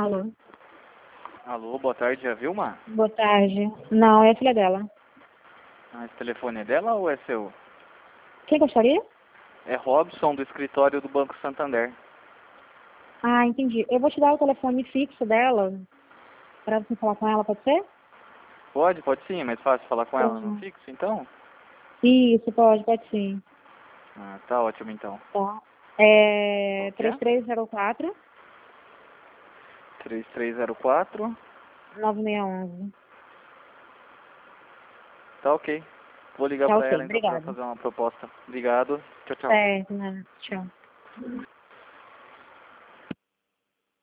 Alô? Alô, boa tarde, é a Vilma? Boa tarde. Não, é a filha dela. Ah, esse telefone é dela ou é seu? Quem gostaria? É Robson, do escritório do Banco Santander. Ah, entendi. Eu vou te dar o telefone fixo dela para você falar com ela, pode ser? Pode sim, é mais fácil falar com ela no Sim. fixo, então? Isso, pode sim. Ah, tá ótimo então. Tá. Qual É que é? 3304 3304. 9611. Tá ok. Vou ligar Tá pra ok, ela então pra obrigada. fazer uma proposta. Obrigado. Tchau, tchau. Certo, né? Tchau.